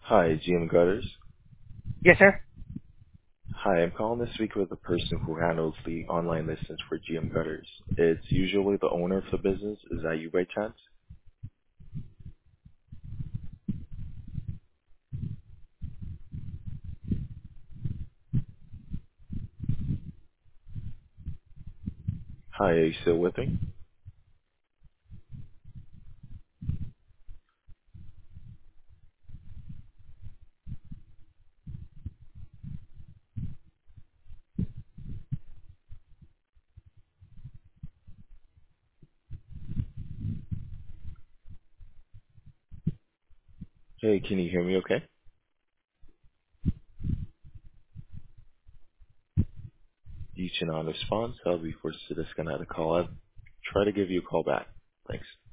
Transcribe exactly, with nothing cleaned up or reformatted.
Hi, G M Gutters. Yes, sir. Hi, I'm calling to speak with the person who handles the online listings for G M Gutters. It's usually the owner of the business. Is that you by chance? Hi, are you still with me? Hey, can you hear me okay? Due to non-response, I'll be forced to disconnect the call. I'll try to give you a call back. Thanks.